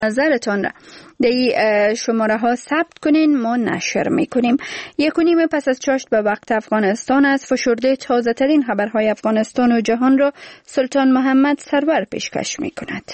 نظرتان را در شماره ها ثبت کنین، ما نشر میکنیم. 1:30 پس از چاشت به وقت افغانستان است. فشرده تازه ترین خبرهای افغانستان و جهان را سلطان محمد سرور پیشکش میکند.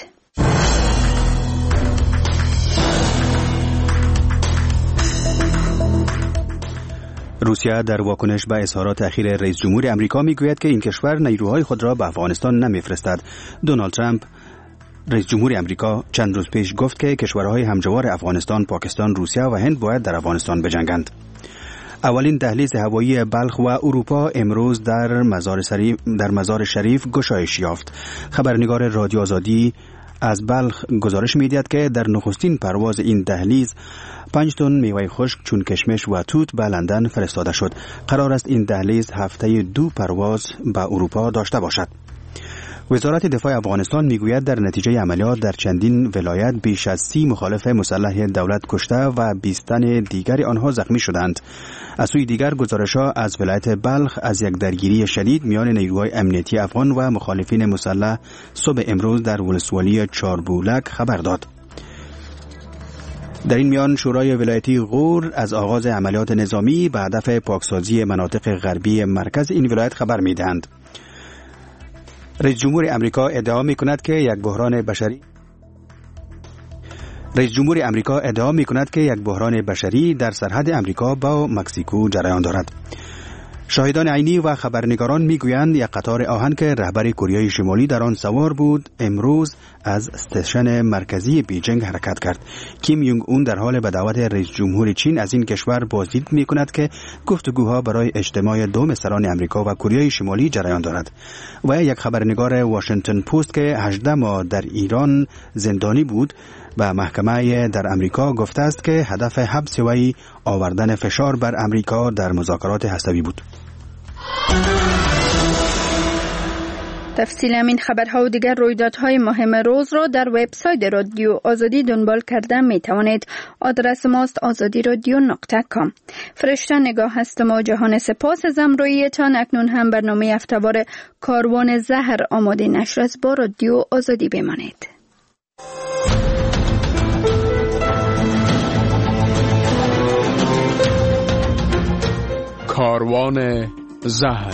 روسیه در واکنش به اظهارات اخیر رئیس جمهور امریکا میگوید که این کشور نیروهای خود را به افغانستان نمیفرستد. دونالد ترامپ رئیس جمهور امریکا چند روز پیش گفت که کشورهای همجوار افغانستان، پاکستان، روسیه و هند باید در افغانستان بجنگند. اولین دهلیز هوایی بلخ و اروپا امروز در مزار شریف گشایش یافت. خبرنگار رادیو آزادی از بلخ گزارش می‌دهد که در نخستین پرواز این دهلیز 5 تن میوه خشک چون کشمش و توت به لندن فرستاده شد. قرار است این دهلیز هفته 2 پرواز به اروپا داشته باشد. وزارت دفاع افغانستان میگوید در نتیجه عملیات در چندین ولایت بیش از 30 مخالف مسلح دولت کشته و 20 تن دیگر آنها زخمی شدند. از سوی دیگر گزارش‌ها از ولایت بلخ از یک درگیری شدید میان نیروهای امنیتی افغان و مخالفین مسلح صبح امروز در ولسوالی چاربولک خبر داد. در این میان شورای ولایتی غور از آغاز عملیات نظامی به هدف پاکسازی مناطق غربی مرکز این ولایت خبر می‌دهند. رئیس جمهور امریکا ادعا می‌کند که یک بحران بشری در سرحد امریکا با مکزیکو جریان دارد. شاهدان عینی و خبرنگاران میگویند یک قطار آهن که رهبر کره شمالی در آن سوار بود امروز از استیشن مرکزی بیجینگ حرکت کرد. کیم یونگ اون در حال به دعوت رئیس جمهور چین از این کشور بازدید میکند که گفتگوها برای اجتماع دو مصران امریکا و کره شمالی جریان دارد. و یک خبرنگار واشنگتن پست که 18 ماه در ایران زندانی بود به محکمه در امریکا گفته است که هدف حبس وی آوردن فشار بر امریکا در مذاکرات هسته‌ای بود. تفصیل این خبرها و دیگر رویدادهای مهم روز را در وبسایت رادیو آزادی دنبال کرده می توانید. آدرس ماست azadiradyo.com. فرشته نگاه هستم و جهان سپاس از همراهیتان. اکنون هم برنامه هفته‌وار کاروان زهر آماده نشر است. با رادیو آزادی بمانید. کاروان زهر.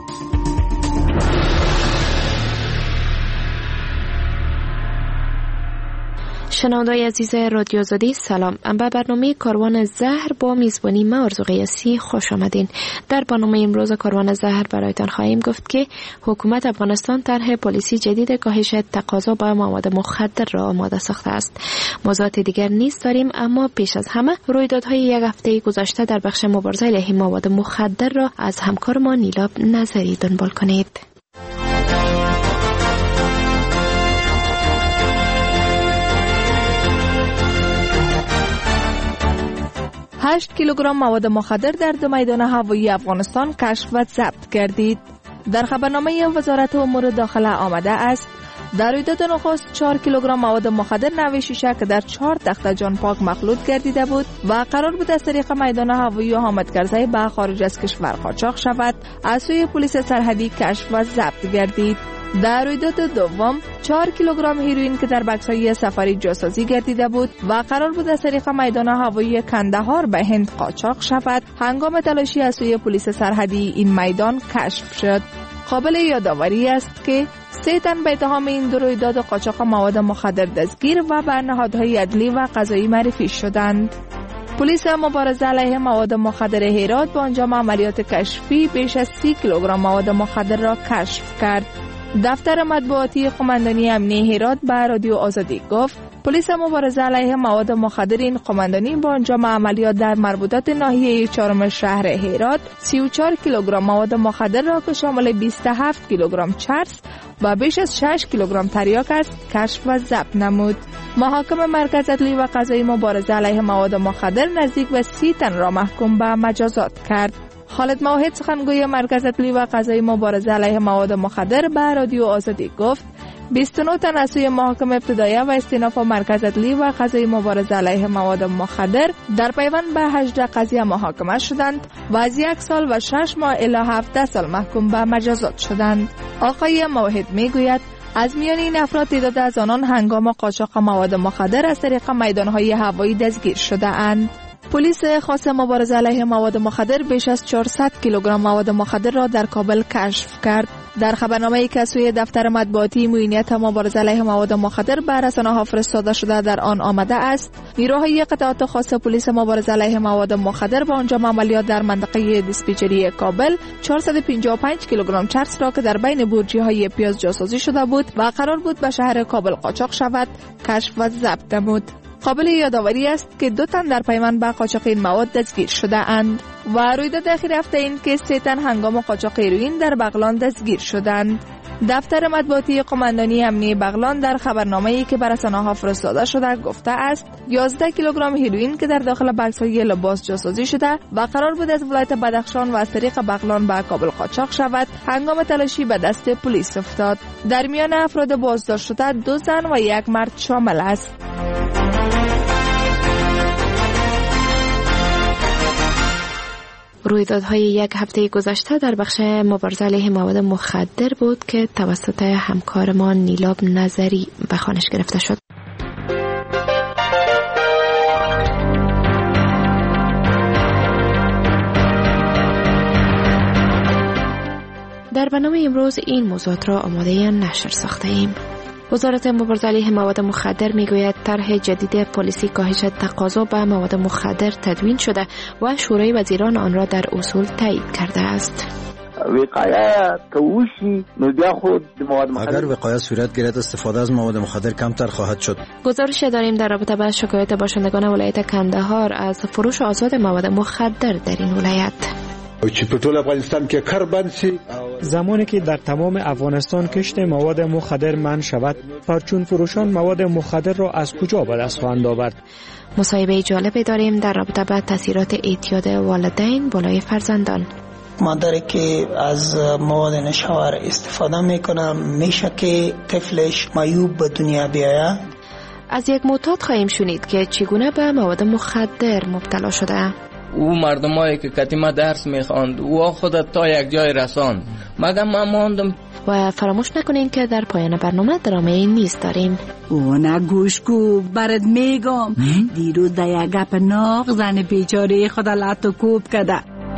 شنوندگان عزیز رادیو آزادی سلام. به برنامه کاروان زهر با میزبانی من آرزو قیاسی خوش آمدین. در برنامه امروز کاروان زهر برایتان خواهیم گفت که حکومت افغانستان طرح پلیسی جدید کاهش تقاضا به مواد مخدر را آماده ساخته است. موضوعات دیگر نیز داریم، اما پیش از همه رویدادهای یک هفته گذشته در بخش مبارزه علیه مواد مخدر را از همکار ما نیلاب نظری دنبال کنید. 8 کیلوگرم مواد مخدر در 2 میدان هوایی افغانستان کشف و ضبط گردید. در خبرنامه وزارت امور داخله آمده است در رویداد نخست 4 کیلوگرم مواد مخدر نوع شیشه که در 4 تخته جان پاک مخلوط گردیده بود و قرار بود از طریق میدان هوایی و حامدکرزی به خارج از کشور قاچاق شود، از سوی پلیس سرحدی کشف و ضبط گردید. در رویداد دوم 4 کیلوگرم هیروئین که در بکس‌های سفری جاسازی گردیده بود و قرار بود از طریق میدان هوایی کندهار به هند قاچاق شود، هنگام تلاشی از سوی پلیس سرحدی این میدان کشف شد. قابل یادآوری است که 3 تن به اتهام این دو رویداد قاچاق مواد مخدر دستگیر و به نهادهای عدلی و قضایی معرفی شدند. پلیس مبارزه علیه مواد مخدر هرات با انجام عملیات کشفی بیش از 30 کیلوگرم مواد مخدر را کشف کرد. دفتر مطبوعاتی قماندانی امنیه هرات به رادیو آزادی گفت پلیس مبارزه علیه مواد مخدر این قماندانی با انجام عملیات در مربوطات ناحیه 4 شهر هرات 34 کیلوگرم مواد مخدر را که شامل 27 کیلوگرم چرس و بیش از 6 کیلوگرم تریاک است کشف و ضبط نمود. محاکم مرکز عدلی و قضایی مبارزه علیه مواد مخدر نزدیک به 30 تن را محکوم به مجازات کرد. خالد موحد سخنگوی مرکز عدلی و قضایی مبارزه علیه مواد مخدر به رادیو آزادی گفت 29 تن از سوی محاکم ابتدایه و استیناف مرکز عدلی و قضایی مبارزه علیه مواد مخدر در پیوند به 18 قضیه محاکمه شدند و از 1 سال و 6 ماه الی 17 سال محکوم به مجازات شدند. آقای موحد میگوید از میان این افراد تعداد از آنان هنگام قاچاق مواد مخدر از طریق میدانهای هوایی دستگیر شده اند. پلیس خاص مبارزه علیه مواد مخدر بیش از 400 کیلوگرم مواد مخدر را در کابل کشف کرد. در خبرنامه‌ای که سوی دفتر مطبوعاتی معینیت مبارزه علیه مواد مخدر به رسانه‌ها فرستاده شده در آن آمده است نیروهای قطعات خاص پلیس مبارزه علیه مواد مخدر به انجام عملیات در منطقه دیسپچری کابل 455 کیلوگرم چرس را که در بین بورجی‌های پیاز جاسازی شده بود و قرار بود به شهر کابل قاچاق شود کشف و ضبط نمود. قابل یادآوری است که 2 تن در پیوند به قاچاق این مواد دستگیر شده اند و رویداد اخیر هفته این که 3 تن هنگام قاچاق هروئین در بغلان دستگیر شدند. دفتر مطبوعاتی قماندانی امنیه بغلان در خبرنامه‌ای که به رسانه‌ها فرستاده شده گفته است 11 کیلوگرم هروئین که در داخل بکس‌های لباس جاسازی شده و قرار بود از ولایت بدخشان و از طریق بغلان به کابل قاچاق شود هنگام تلاشی به دست پلیس افتاد. در میان افراد بازداشت شده 2 زن و 1 مرد شامل است. رویدادهای یک هفته گذشته در بخش مبارزه علیه مواد مخدر بود که توسط همکارمان نیلاب نظری به خوانش گرفته شد. در برنامه امروز این موضوعات را آماده نشر ساخته ایم. وزارت مبارزه علیه مواد مخدر میگوید طرح جدید پلیسی کاهش تقاضا به مواد مخدر تدوین شده و شورای وزیران آن را در اصول تایید کرده است. وقایه توشی نو بیا خود مواد مخدر اگر وقایه صورت گیرد استفاده از مواد مخدر کمتر خواهد شد. گزارش داریم در رابطه با شکایت باشندگان ولایت کندهار از فروش آزاد مواد مخدر در این ولایت. چې په ټول افغانستان کې کار بند شي زمانی که در تمام افغانستان کشت مواد مخدر منع شود پرچون فروشان مواد مخدر را از کجا به دست خواهند آورد؟ مصاحبه جالبی داریم در رابطه با تاثیرات اعتیاد والدین بالای فرزندان. مادری که از مواد نشاور استفاده میکنه میشه که طفلش معیوب به دنیا بیاید. از یک معتاد خواهیم شنید که چگونه به مواد مخدر مبتلا شده. او مردمایی که کتیمه درس میخواند او خودت تا یک جای رساند مگه من ماندم. و فراموش نکنین که در پایان برنامه درامه نیز داریم. او نه گوش کو برات میگم دیروز در یک گپ ناق زن بیچاره خود لاتو کوب کده.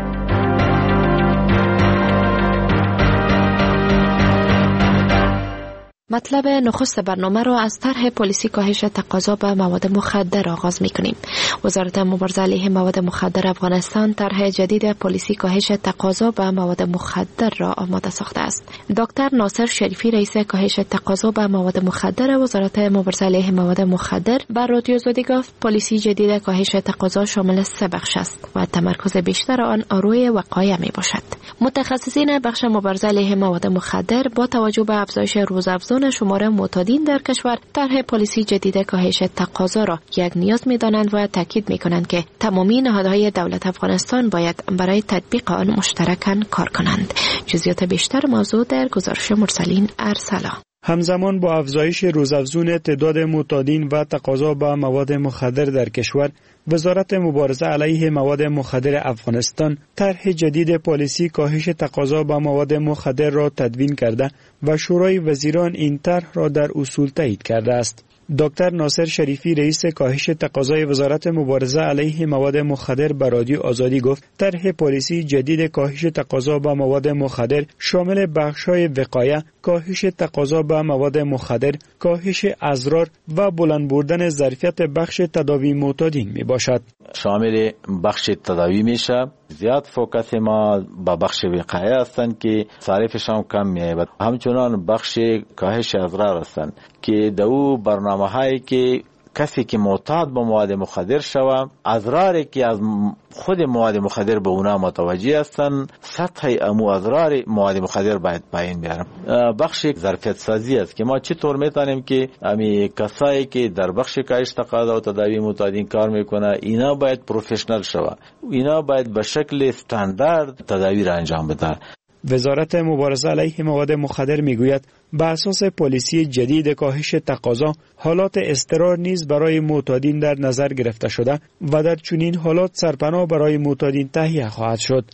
مطلب نخست برنامه را از طرح پلیسی کاهش تقاضا به مواد مخدر آغاز می‌کنیم. وزارت مبارزه علیه مواد مخدر افغانستان طرح جدید پلیسی کاهش تقاضا به مواد مخدر را آماده ساخته است. دکتر ناصر شریفی رئیس کاهش تقاضا به مواد مخدر وزارت مبارزه علیه مواد مخدر بر رادیو زودی گفت پلیسی جدید کاهش تقاضا شامل 3 بخش است و تمرکز بیشتر آن روی وقایع میباشد. متخصصین بخش مبارزه علیه مواد مخدر با توجه به افزایش روزافزون شمار معتادین در کشور طرح پلیسی جدید کاهش تقاضا را یک نیاز می‌دانند و تاکید می‌کنند که تمامی نهادهای دولت افغانستان باید برای تطبیق آن مشترکاً کار کنند. جزئیات بیشتر موضوع در گزارش مرسلین ارسلا. همزمان با افزایش روزافزون تعداد معتادین و تقاضا به مواد مخدر در کشور، وزارت مبارزه علیه مواد مخدر افغانستان طرح جدید پالیسی کاهش تقاضا به مواد مخدر را تدوین کرده و شورای وزیران این طرح را در اصول تایید کرده است. دکتر ناصر شریفی رئیس کاهش تقاضای وزارت مبارزه علیه مواد مخدر به رادیو آزادی گفت طرح پالیسی جدید کاهش تقاضا به مواد مخدر شامل بخش‌های وقایه، کاهش تقاضا به مواد مخدر، کاهش اضرار و بلند بردن ظرفیت بخش تداوی معتادین می باشد. شامل بخش تداوی میشه. زیاد فوکس ما با بخش وقایه هستند که صرفشان کم میاد. همچنان بخش کاهش اضرار هستند که دو برنامه هایی که کسی که معتاد به مواد مخدر شود، اضراری که از خود مواد مخدر به اونا متوجه هستند، سطح امو اضرار مواد مخدر باید پایین بیارم. بخش ظرفیت سازی است که ما چطور میتونیم که امی کسایی که در بخش کاهش تقاضا و تداوی معتادین کار میکنه اینا باید پروفشنال شود، اینا باید به شکل استاندارد تداوی را انجام بده. وزارت مبارزه علیه مواد مخدر میگوید بر اساس پالیسی جدید کاهش تقاضا حالات اضطرار نیز برای معتادین در نظر گرفته شده و در چنین حالات سرپناه برای معتادین تهیه خواهد شد.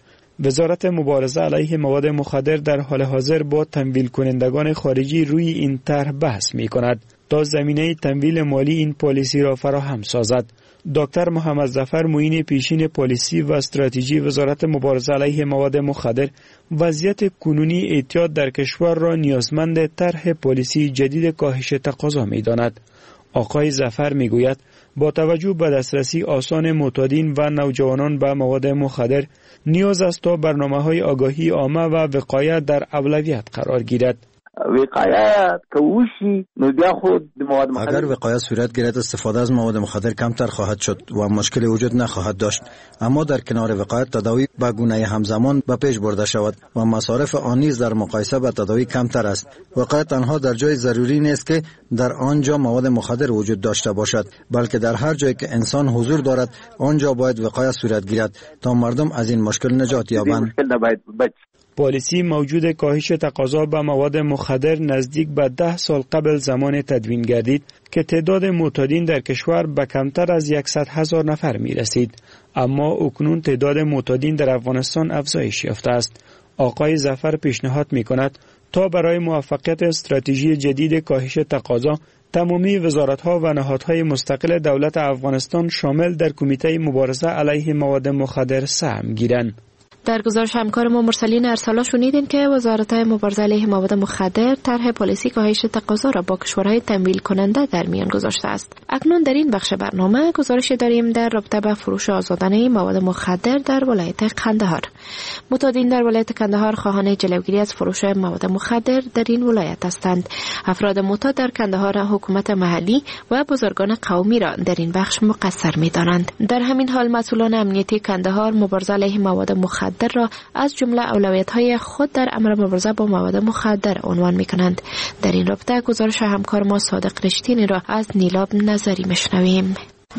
وزارت مبارزه علیه مواد مخدر در حال حاضر با تمویل کنندگان خارجی روی این طرح بحث می کند تا زمینه تمویل مالی این پالیسی را فراهم سازد. دکتر محمد ظفر معین پیشین پالیسی و استراتژی وزارت مبارزه علیه مواد مخدر وضعیت کنونی اعتیاد در کشور را نیازمند طرح پالیسی جدید کاهش تقاضا می داند. آقای ظفر می گوید با توجه به دسترسی آسان معتادین و نوجوانان به مواد مخدر نیاز است تا برنامه‌های آگاهی عامه و وقایت در اولویت قرار گیرد. وقایت کوشی نو بیا خود مواد مخدر اگر وقایت صورت گیرد استفاده از مواد مخدر کمتر خواهد شد و مشکل وجود نخواهد داشت. اما در کنار وقایت تداوی به گونه همزمان به پیش برده شود و مصارف آن نیز در مقایسه با تداوی کمتر است. وقایت تنها در جای ضروری نیست که در آنجا مواد مخدر وجود داشته باشد، بلکه در هر جایی که انسان حضور دارد آنجا باید وقایت صورت گیرد تا مردم از این مشکل نجات یابند. پالیسی موجود کاهش تقاضا به مواد مخدر نزدیک به 10 سال قبل زمان تدوین گردید که تعداد معتادین در کشور به کمتر از 100,000 نفر می رسید. اما اکنون تعداد معتادین در افغانستان افزایش یافته است. آقای ظفر پیشنهاد می کند تا برای موفقیت استراتژی جدید کاهش تقاضا تمامی وزارت‌ها و نهادهای مستقل دولت افغانستان شامل در کمیته مبارزه علیه مواد مخدر سهم گیرند. در گزارش همکار ما مرسلین ارسالا شنیدیم که وزارت مبارزه علیه مواد مخدر طرح پالیسی کاهش تقاضا را با کشورهای تمویل کننده در میان گذاشته است. اکنون در این بخش برنامه گزارشی داریم در رابطه با فروش آزادانه مواد مخدر در ولایت قندهار. معتادین در ولایت قندهار خواهان جلوگیری از فروش مواد مخدر در این ولایت هستند. افراد معتاد در قندهار حکومت محلی و بزرگان قومی را در این بخش مقصر می‌دانند. در همین حال مسئولان امنیتی قندهار مبارزه علیه مواد مخدر را از جمله اولویت‌های خود در امر مبارزه با مواد مخدر عنوان می‌کنند. در این رابطه گزارش همکار ما صادق رشتینی را از نیلاب نظری می‌شنویم.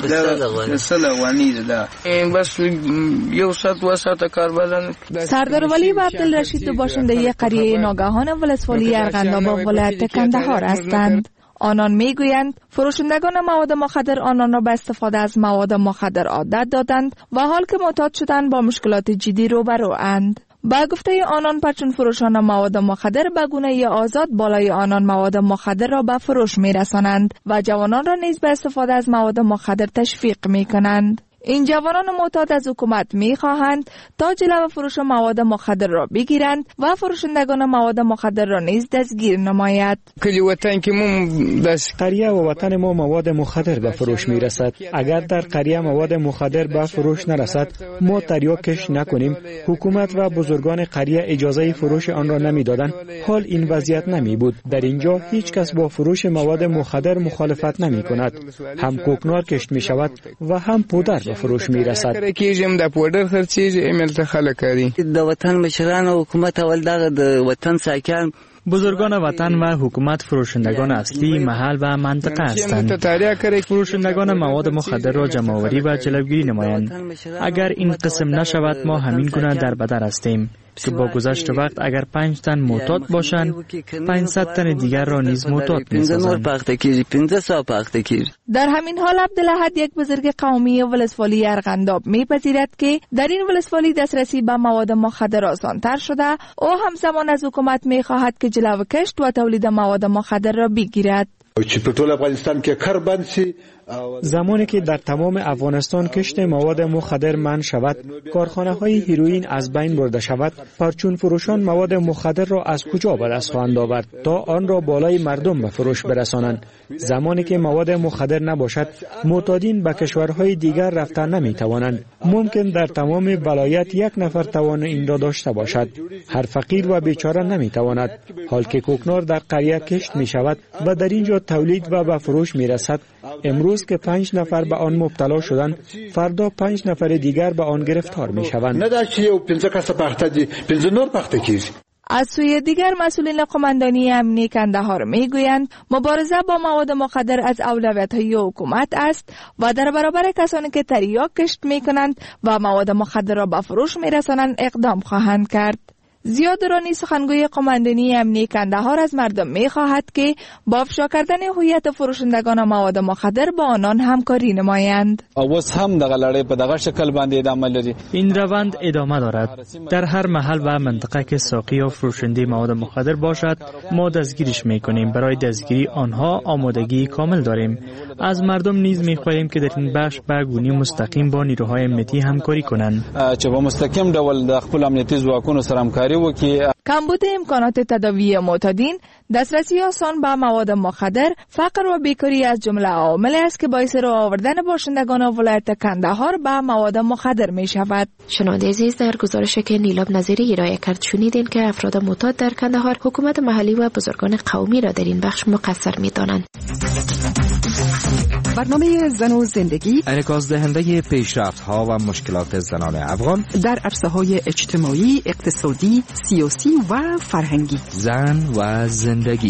سردار ولی و عبدالرشید باشنده قریه ناگهان ولسوالی ارغنداب ولایت قندهار هستند. آنان میگویند فروشندگان مواد مخدر آنان را به استفاده از مواد مخدر عادت دادند و حال که معتاد شدند با مشکلات جدی روبروند. با گفته آنان پرچون فروشان مواد مخدر به گونه آزاد بالای آنان مواد مخدر را به فروش میرسانند و جوانان را نیز به استفاده از مواد مخدر تشویق میکنند. این جوانان معتاد از حکومت می‌خواهند تا جلو فروش مواد مخدر را بگیرند و فروشندگان مواد مخدر را نیز دستگیر نماید. قریه و وطن ما مواد مخدر به فروش می‌رسد. اگر در قریه مواد مخدر به فروش نرسد، ما تریاکش نکنیم، حکومت و بزرگان قریه اجازه فروش آن را نمی‌دادند، حال این وضعیت نمی‌بود. در اینجا هیچ کس با فروش مواد مخدر مخالفت نمی‌کند. هم کوکنار کشت می‌شود و هم پودر فروش میرسد. د وطن مشران و حکومت اول د وطن ساکن بزرگان وطن و حکومت فروشندگان اصلی محل و منطقه هستند. فروشندگان مواد مخدر را جمع‌آوری و جلوگیری نمایند. اگر این قسم نشود ما همین گونه در بدر هستیم که با گذشت وقت اگر 5 تن معتاد باشند 500 تن دیگر را نیز معتاد می‌سازند. در همین حال عبدالاحد یک بزرگ قومی ولسوالی ارغنداب می‌پذیرد که در این ولسوالی دسترسی به مواد مخدر آسان‌تر شده. او همزمان از حکومت می‌خواهد که جلو کشت و تولید مواد مخدر را بگیرد. زمانی که در تمام افغانستان کشت مواد مخدر منع شود، کارخانه‌های هیروئین از بین برده شود، پرچون فروشان مواد مخدر را از کجا به دست خواهند آورد تا آن را بالای مردم به فروش برسانند؟ زمانی که مواد مخدر نباشد، معتادین به کشورهای دیگر رفتن نمی‌توانند. ممکن در تمام ولایت یک نفر توان این را داشته باشد. هر فقیر و بیچاره نمی‌تواند. حال که کوکنار در قریه کشت می‌شود و در اینجا تولید و به فروش می‌رسد، امروز که 5 نفر به آن مبتلا شدند، فردا 5 نفر دیگر به آن گرفتار می‌شوند. از سوی دیگر مسئولین قماندانی امنی قندهار میگویند مبارزه با مواد مخدر از اولویت‌های حکومت است و در برابر کسانی که تریاک کشت میکنند و مواد مخدر را به فروش میرسانند اقدام خواهند کرد. زیادرانی سخنگوی قماندانی امنیتی کندهار از مردم می‌خواهد که با افشا کردن هویت فروشندگان مواد مخدر با آنان همکاری نمایند. اوس هم دغه لړۍ په دغه شکل باندې ادامه لري. این روند ادامه دارد. در هر محل و منطقه که ساقی یا فروشنده مواد مخدر باشد ما دستگیرش می‌کنیم. برای دستگیری آنها آمادگی کامل داریم. از مردم نیز می‌خواهیم که در این بخش به گونه مستقیم با نیروهای امنیتی همکاری کنند. چې په مستقیم ډول د خپل امنیتي ځواکونو سره همکاري وکړي. کمبود امکانات تداوی معتادین، دسترسی آسان به مواد مخدر، فقر و بیکاری از جمله عوامل است که باعث راه آوردن باشندگان ولایت کندهار به مواد مخدر می شود. شنونده عزیز، در گزارشی که نیلاب نظیری ارائه کرد شنیدین که افراد معتاد در کندهار حکومت محلی و بزرگان قومی را در این بخش مقصر می دانند. برنامه زن و زندگی انعکاس دهنده پیشرفت‌ها و مشکلات زنان افغان در عرصه‌های اجتماعی، اقتصادی، سیاسی و فرهنگی. زن و زندگی.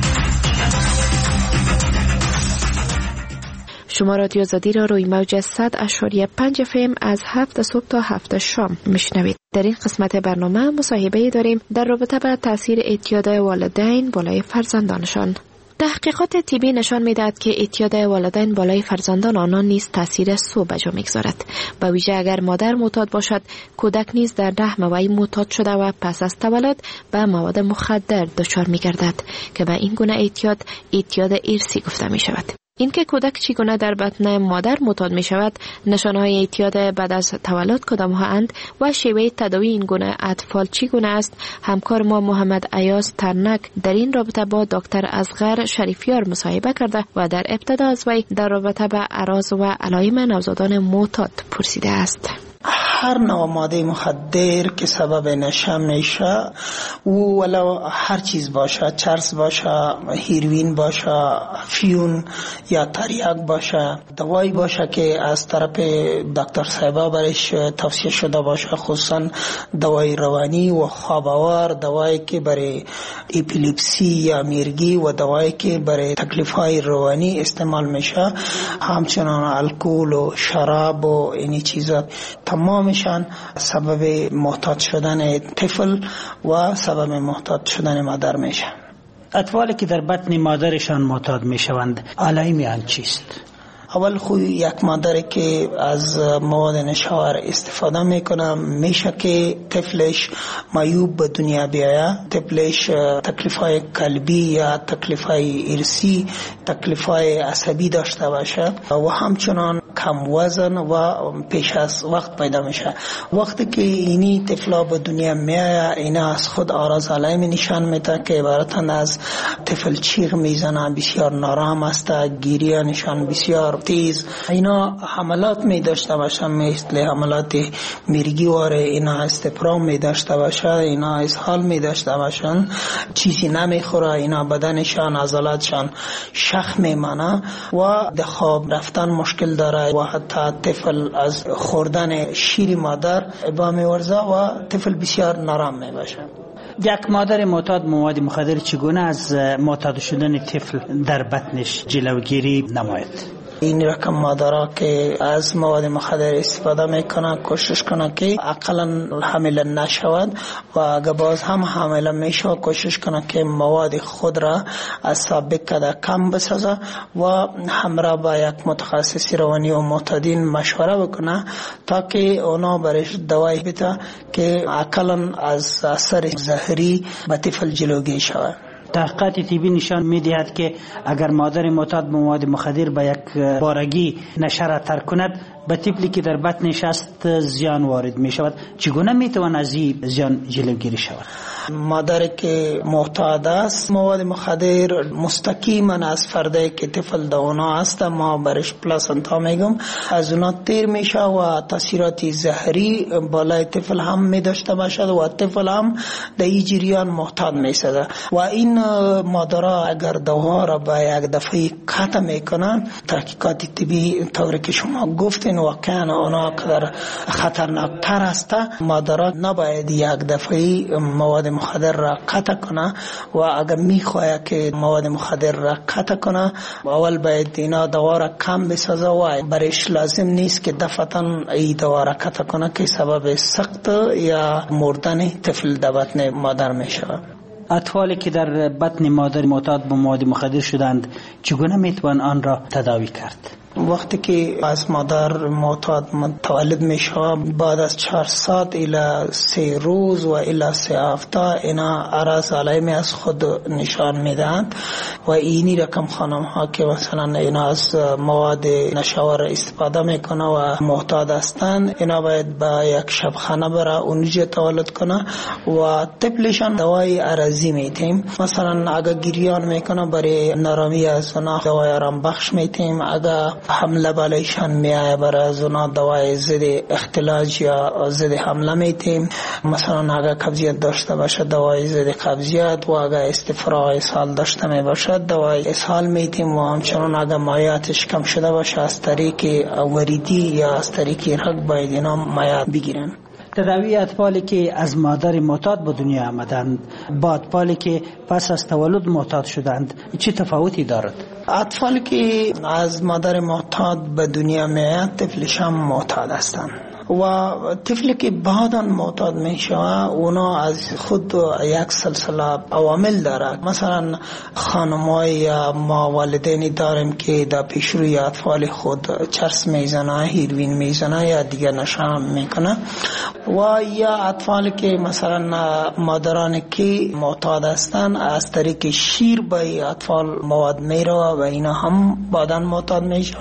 شما رادیو آزادی را روی موج 100.5 FM از 7 صبح تا 7 شام میشنوید. در این قسمت برنامه مصاحبه داریم در رابطه با تاثیر اعتیاد والدین بالای فرزندانشان. تحقیقات طبی نشان می‌دهد که اعتیاد والدین بالای فرزندان آنان نیز تاثیر سو به جا می‌گذارد. به ویژه اگر مادر معتاد باشد، کودک نیز در رحم وی معتاد شده و پس از تولد به مواد مخدر دچار می‌گردد که به این گونه اعتیاد ارثی گفته می‌شود. اینکه کودک چگونه در بطن مادر معتاد می شود، نشانه‌های اعتیاد بعد از تولد کدام‌ها اند و شیوه تداوی این گونه اطفال چگونه است، همکار ما محمد ایاز ترنک در این رابطه با دکتر اصغر شریفیار مصاحبه کرده و در ابتدا از وی در رابطه با اعراض و علائم نوزادان معتاد پرسیده است. هر نوع ماده مخدر که سبب نشه میشه، او ولو هر چیز باشه، چرس باشه، هیروین باشه، افیون یا تریاک باشه، دوایی باشه که از طرف دکتر صاحبا برش توصیه شده باشه، خصوصا دوای روانی و خواب‌آور، دوایی که برای اپیلپسی یا میرگی و دوایی که برای تکلیف‌های روانی استعمال میشه، همچنان الکل و شراب و اینی چیزا تمامشان سبب معتاد شدن طفل و سبب معتاد شدن مادر میشه. اطفالی که در بطن مادرشان معتاد میشوند، علائم آن چیست؟ اول خود یک مادر که از مواد نشاور استفاده میکنه میشه که طفلش معیوب به دنیا بیایه، طفلش تکلیف‌های قلبی یا تکلیف‌های ارثی، تکلیف‌های عصبی داشته باشه و همچنان کم وزن و پیش از وقت پیدا میشه. وقتی که اینی طفلا به دنیا میایه، اینا از خود آراز علائم نشان میده که عبارتند از طفل چیغ میزنه، بسیار نارام است، گریه نشان بسیار تیز. اینا حملات می داشته باشه، مثل حملات میرگی واره، اینا استپرام می داشته باشه، اینا اسهال می داشته باشن، چیزی نمیخوره، اینا بدنشان عضلاتشان شخ میمانه و در خواب رفتن مشکل داره و حتی طفل از خوردن شیر مادر ابا میورزه و طفل بسیار نارام می باشه. یک مادر معتاد مواد مخدر چگونه از معتاد شدن طفل در بطنش جلوگیری نماید؟ این رقم مادرها که از مواد مخدر استفاده میکنن کوشش کنن که اقلا حامل نشود و اگر باز هم حامل میشه کوشش کنن که مواد خود را از سابق کده کم بسازه و همراه با یک متخصص روانی و معتادین مشوره بکنه تا که اونا برش دوای بده که اقلا از اثر زهری به طفل جلوگیری شود. تحقیقات طبی نشان می‌دهد که اگر مادر معتاد به مواد مخدر به یک بارگی نشه را ترک کند، به طفلی که در بطنش است زیان وارد می شود. چگونه میتوان از این زیان جلوگیری شود؟ مادر که معتاد است مواد مخدر مستقیما از فردی که طفل در اونا است، ما برش پلاسنتا میگم، از اونا تیر میشه و تاثیرات زهری بالای طفل هم می داشته باشد و طفل هم در این جریان معتاد میشده و این این مادرها اگر دوا را به یک دفعه قطع میکنن، تحقیقات طبی طوری که شما گفتین واقعا اونا قدر خطرناکتر است. مادرها نباید یک دفعه مواد مخدر را قطع کنه و اگر میخواه که مواد مخدر را قطع کنه اول باید اینا دوا را کم بسازه و برایش لازم نیست که دفعتا این دوا را قطع کنه که سبب سقط یا مردن طفل در بطن مادر میشه. اطفالی که در بطن مادر معتاد به مواد مخدر شدند چگونه میتوان آن را تداوی کرد؟ وقتی که از مادر معتاد متولد میشه بعد از 4 ساعت الی 3 روز و الی 3 هفته اینا اعراض علائم از خود نشان میدهند و اینی رقم خانم ها که مثلا اینا از مواد نشاور استفاده میکنه و معتاد هستند اینا باید با یک شبخانه برای اونجا تولد کنه و طفلشان دوای عرضی میتیم. مثلا اگر گریان میکنه برای نرامی از اونا دوای آرام بخش میتیم. اگر حمله بالایشان میایه برای از اونا دوای ضد اختلاج یا ضد حمله میتیم. مثلا اگر قبضیت داشته باشه دوای ضد قبضیت و اگر استفراغ اسهال داشته می باشه دوای اسهال میتیم و همچنان اگر مایعاتش کم شده باشه از طریق وریدی یا از طریق رگ باید اینا مایعات بگیرن. تداوی اطفالی که از مادر معتاد به دنیا آمدند با اطفالی که پس از تولد معتاد شدند چه تفاوتی دارد؟ اطفالی که از مادر معتاد به دنیا میاد طفلش هم معتاد هستند و طفلی که بعداً معتاد میشه اونا از خود یک سلسله عوامل دارد. مثلا خانمای یا ما والدینی داریم که در پیشروی اطفال خود چرس میزنه، هیروین میزنه یا دیگر نشه میکنه و یا اطفالی که مثلا مادرانی که معتاد هستن از طریق شیر به اطفال مواد میره و اینا هم بعداً معتاد میشه.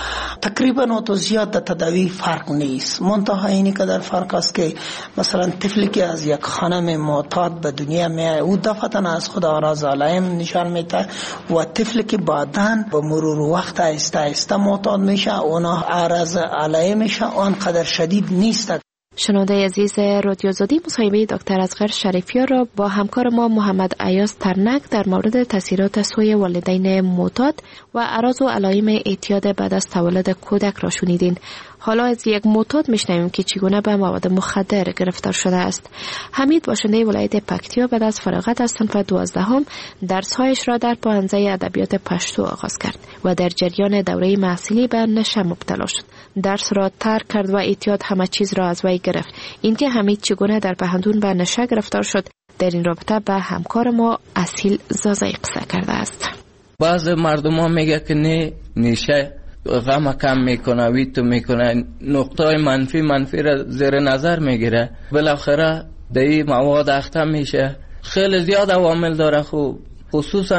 تقریبا تو زیاد تداوی فرق نیست، منتها اینی که در فرق است که مثلا طفلی که از یک خانم معتاد به دنیا میاد او دفعتا از خود اعراض علائم نشان میده و طفلی که بعداً به مرور وقت آهسته آهسته معتاد میشه اونا اعراض علائمش آنقدر شدید نیست. شنونده عزیز رادیو آزادی مصاحبه دکتر اصغر شریفیار را با همکار ما محمد ایاز ترنک در مورد تاثیرات سوی والدین معتاد و اعراض و علائم اعتیاد بعد از تولد کودک را شنیدین. حالا از یک معتاد میشنویم که چگونه به مواد مخدر گرفتار شده است. حمید باشنده ولایت پکتیا بعد از فراغت از صنف 12 درس‌هایش را در پوهنځی ادبیات پشتو آغاز کرد و در جریان دوره محصولی به نشه مبتلا شد. درس را ترک کرد و اعتیاد همه چیز را از وی گرفت. اینکه حمید چگونه در پهندون به نشه گرفتار شد در این رابطه به همکار ما اصیل زازای قصه کرده است. بعض مردم ها میگه که نه نشه غم کم میکنه ویتو میکنه، نقطه منفی را زیر نظر میگیره، بالاخره دی مواد اخته میشه. خیلی زیاد عوامل داره، خوب خصوصا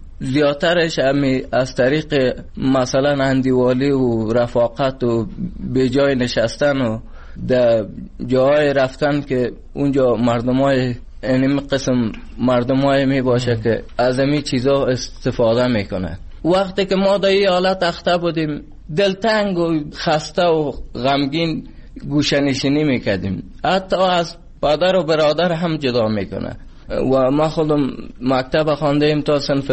زیادترش از طریق مثلا اندیوالی و رفاقت و به جای نشستن و در جای رفتن که اونجا مردمای این قسم مردمای می باشه که از این چیزا استفاده میکنه. وقتی که ما در این حالت اخته بودیم دلتنگ و خسته و غمگین گوشه‌نشینی میکردیم، حتی از پدر و برادر هم جدا میکنه. و ما خودم مکتب خواندیم تا صنف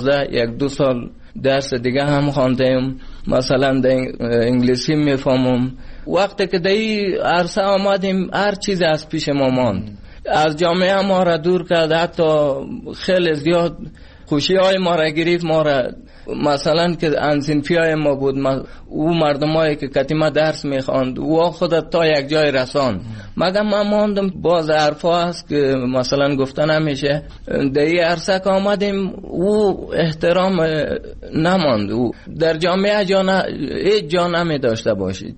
12 1-2 سال درس دیگه هم خواندیم، مثلا انگلیسی میفهمم. وقتی که در این عرصه آمدیم هر چیز از پیش ما ماند، از جامعه ما را دور کرد، حتی خیلی زیاد خوشی های ما را گرفت. ما را مثلا که انصنفی های ما بود، او مردم هایی که کتیمه درس میخواند او خودت تا یک جای رساند. مگه من ماندم باز حرفا هست که مثلا گفتن نمیشه. در این عرصه که آمدیم او احترام نماند، او در جامعه هیچ جا نمی داشته باشید.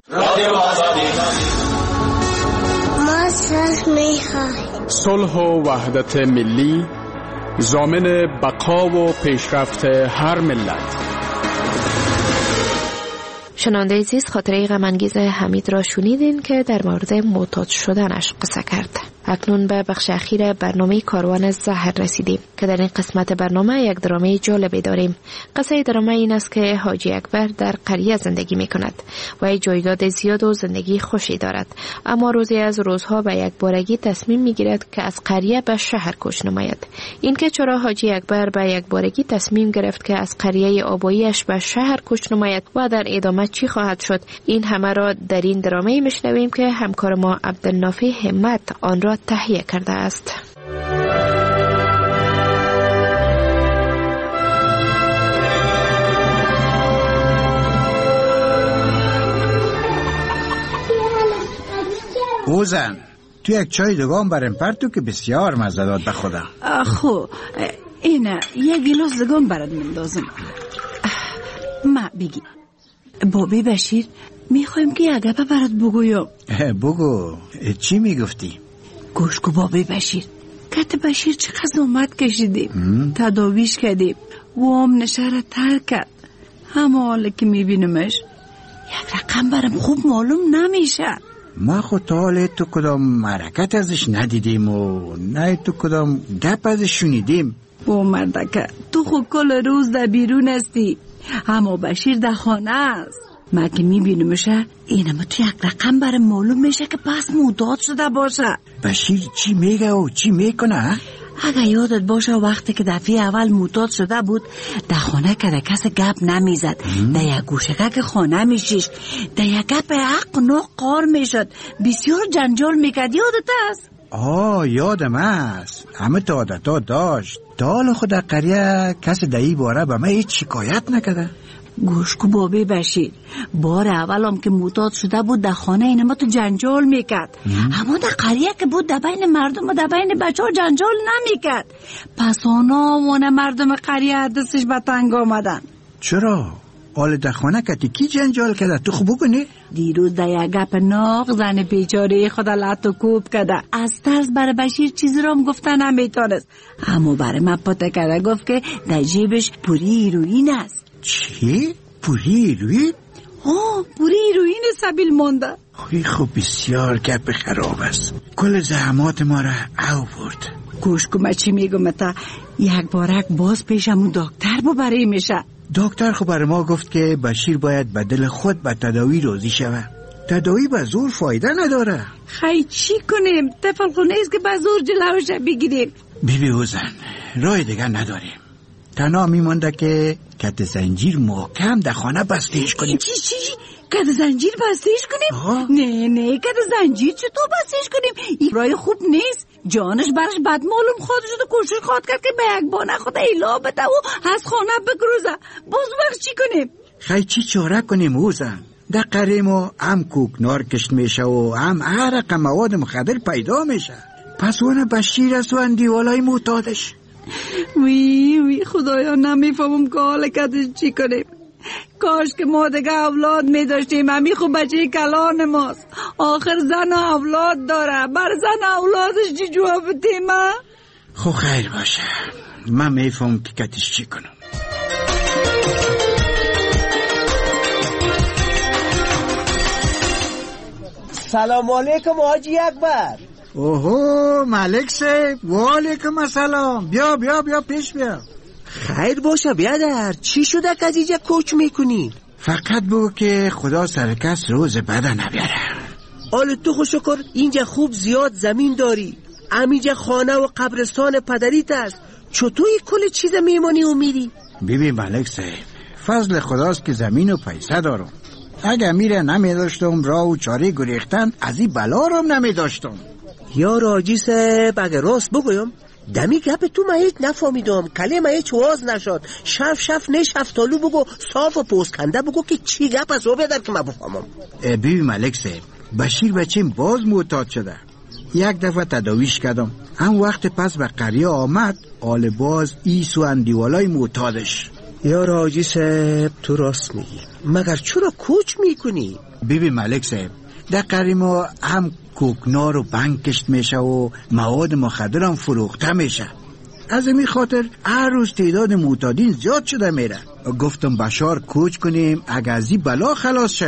ما صلح میخواهیم، صلح و وحدت ملی ضامن بقا و پیشرفت هر ملت. شنونده عزیز خاطره غم‌انگیز حمید را شنیدین که در مورد معتاد شدنش قصه کرد. اکنون به بخش اخیر برنامه کاروان زهر رسیدیم که در این قسمت برنامه یک درامه جالبی داریم. قصه درامه این است که حاجی اکبر در قریه زندگی می کند و جایداد زیاد و زندگی خوشی دارد، اما روزی از روزها به یک بارگی تصمیم می گیرد که از قریه به شهر کوچ نماید. اینکه چرا حاجی اکبر به یک بارگی تصمیم گرفت که از قریه آباییش به شهر کوچ نماید و در ادامه چی خواهد شد، این همه را در این درامه میشنویم که همکار ما عبدالنافع همت آن را تهیه کرده است. اوزن تو یک چای دگام برم پرتو که بسیار مزه داد به خودم. خب اینه یک گلاس دگام برات مندازم. ما بگی بابی بشیر میخوایم که یک گپه برات بگویم. بگو چی میگفتی؟ گوش کو بابی بشیر، کت بشیر چقدر زحمت کشیدیم، تداویش کردیم و هم نشه را ترک کرد، همه حالا که میبینمش یک رقم برم خوب معلوم نمیشه. ما خود تا حالا تو کدام حرکت ازش ندیدیم و نه تو کدام گپ ازش شنیدیم. او مردکه تو خود کل روز در بیرون هستی، اما بشیر در خانه است. ما که میبینمشه اینم تو یک رقم برم معلوم میشه که پس معتاد شده باشه. بشیر چی میگه و چی میکنه؟ اگه یادت باشه وقتی که دفعه اول معتاد شده بود در خانه که در کس گپ نمیزد، در یک گوشگه که خانه میشیش، در یک گپ حق نو قار میشد، بسیار جنجال میکرد. یادت است؟ یادم است. همه تا عادتا داشت. تا حال خود در قریه کس در این باره به من هیچ شکایت نکرده. گوش کو بابی بشیر، بار اول هم که معتاد شده بود در خانه اینما تو جنجال میکرد، اما در قریه که بود در بین مردم و در بین بچه ها جنجال نمیکرد. پس آنها مردم قریه دستش به تنگ آمدن. چرا؟ حال در خانه کتی کی جنجال کرده؟ تو خوب بکنی؟ دیروز در یک گپ ناق زن بیچاره خدا لط و کوب کرده. از ترس برای بشیر چیزی رو هم گفته نمیتونست، اما برای من پته کرده گفت که در جیبش پوری هیروئین است. چی؟ پوری هیروئین؟ پوری هیروئین سبیل مونده. خب بسیار گپ خراب است. کل زحمات ما را او برد. گوش کو من چی میگم تا یک بارک باز پیشمون دکتر ببری میشه. دکتر خب برای ما گفت که بشیر باید به دل خود به تداوی راضی شود. تداوی به زور فایده نداره. خیلی چی کنیم؟ طفل خونه ایست که به زور جلوش بگیریم. بیبی اوزن راه دیگه نداریم. تنها میمونده که کت زنجیر محکم در خانه بستهش کنیم. چی؟ کت زنجیر بستهش کنیم؟ نه کت زنجیر چطور بستهش کنیم؟ این راه خوب نیست. جانش برش بد معلوم خواهد شد و کوشش خواهد کرد که به یک بانه خود ایلا بده و از خانه بگروزه. باز وقت چی کنیم؟ خیلی چی چاره کنیم اوزن؟ در قریه ما هم کوکنار کشت میشه و هم هر رقم مواد مخدر پیدا میشه. پس اون بشیر است و اندیوالای معتادش. وی خدایا نمیفهمم که حال کدش چی کنیم. کاش که ما دیگه اولاد میداشتیم. همی خوب بچه کلان ماست، آخر زن و اولاد داره. بر زن اولادش چی جواب بدیم؟ خب خیر باشه، من میفهمم که کدش چی کنم. سلام علیکم حاجی اکبر. اوهو ملک صاحب، و علیکم السلام. بیا پیش بیا. خیر باشه بیادر، چی شده که از اینجا کوچ میکنی؟ فقط بگو که خدا سرکس روز بده نبیاره. حال تو خو شکر اینجا خوب زیاد زمین داری، همینجا خانه و قبرستان پدریت است، چطور کل چیز میمانی و میری؟ ببین ملک صاحب، فضل خداست که زمین و پیسه دارم. اگه میره نمیداشتم راه و چاره گریختن از این بلا رو نمیداشتم. یا راجی صاحب اگه راست بگویم دمی گپ تو من هیچ نفهمیدم، کلمه هیچ واز نشد. شف نه شفتالو بگو، صاف و پوسکنده بگو که چی گپ از او بیادر که من بفهمم. ببین ملک صاحب، بشیر بچیم باز معتاد شده. یک دفعه تداویش کردم، هم وقت پس به قریه آمد، آل باز ایس و اندیوالای معتادش. یا راجی صاحب تو راست میگی، مگر چرا کوچ میکنی؟ ببین ملک صاحب، در قریه ما هم کوکنار و بنگ کشت میشه و مواد مخدر هم فروخته میشه. از این خاطر هر روز تعداد معتادین زیاد شده میره. گفتم بشار کوچ کنیم اگه از این بلا خلاص شویم.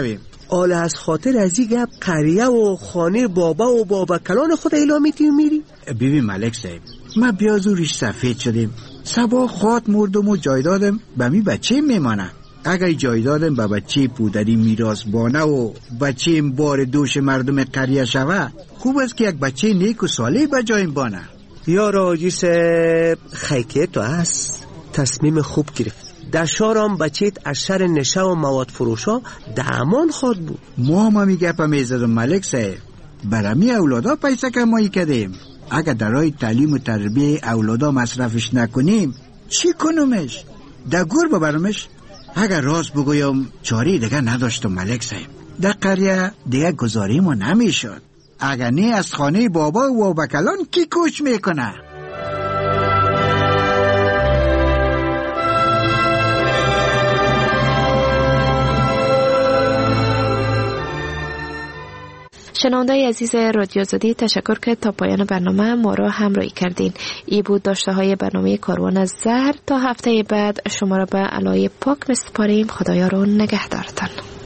حالا از خاطر از این گپ قریه و خانه بابا و بابا کلان خود اعلامیتی میری؟ ببین ملک صاحب، ما بیا زورش سفید شدیم، سبا خواد مردم و جایدادم به می بچه میمانه. اگر جایدادم به بچه پودری میراث بانه و بچه بار دوش مردم قریه شوه، خوب است که یک بچه نیک و صالح به جایم بانه. یا راجی صاحب خیکه تو هست، تصمیم خوب گرفت. در شارم بچهت از شر نشه و مواد فروشا دامان خواد بود. ما میگه پا میزدم ملک صاحب، برمی اولادا پیسه کمایی کردیم. اگر درای تعلیم و تربیه اولادا مصرفش نکنیم چی کنمش؟ در گور ببرمش؟ اگر راست بگویم چاری دیگه نداشتم ملک صاحب. در قریه دیگه گذاری ما نمیشد. اگر نه از خانه بابا و بکلان کی کوچ میکنه؟ شنونده عزیز رادیو آزادی، تشکر که تا پایان برنامه ما را همراهی کردین. ای بود داشته های برنامه کاروان از زهر. تا هفته بعد شما را به علای پاک میسپاریم. خدایا رو نگهدارتان.